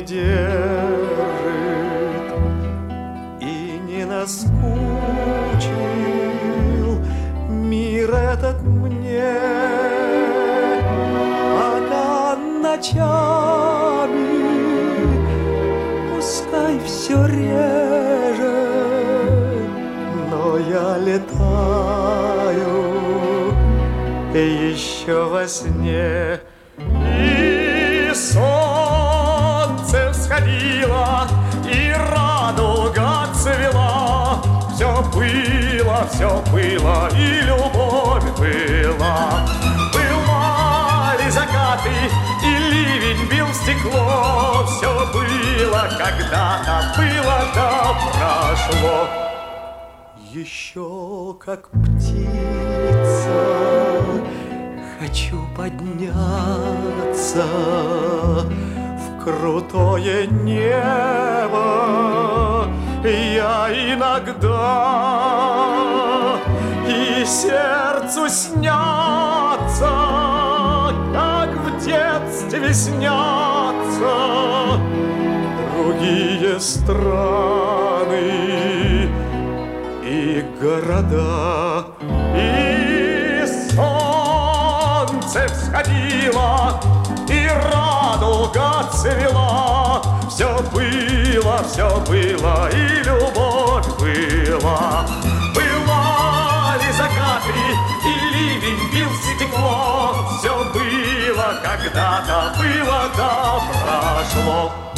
держит и не наскучил мир этот мне, пока ночами пускай все реже, но я летаю еще во сне. И солнце всходило, и радуга цвела. Все было, и любовь была. Бывали закаты, и ливень бил в стекло. Все было когда-то, было да прошло. Еще как птица хочу подняться в крутое небо. Я иногда и сердцу снятся, как в детстве снятся другие страны и города. И солнце всходило, и радуга цвела. Все было, и любовь была. Бывали закаты, и ливень бил в стекло. Все было когда-то, было да прошло.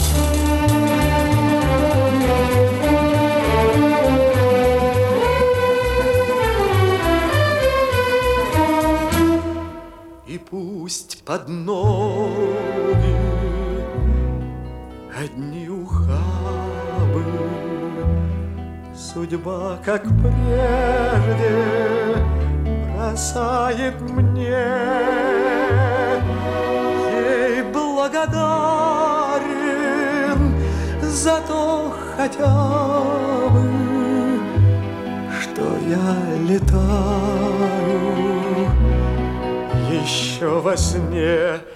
И пусть под ноги одни ухабы, судьба, как прежде, бросает мне. Ей благодарен за то хотя бы, что я летаю еще во сне.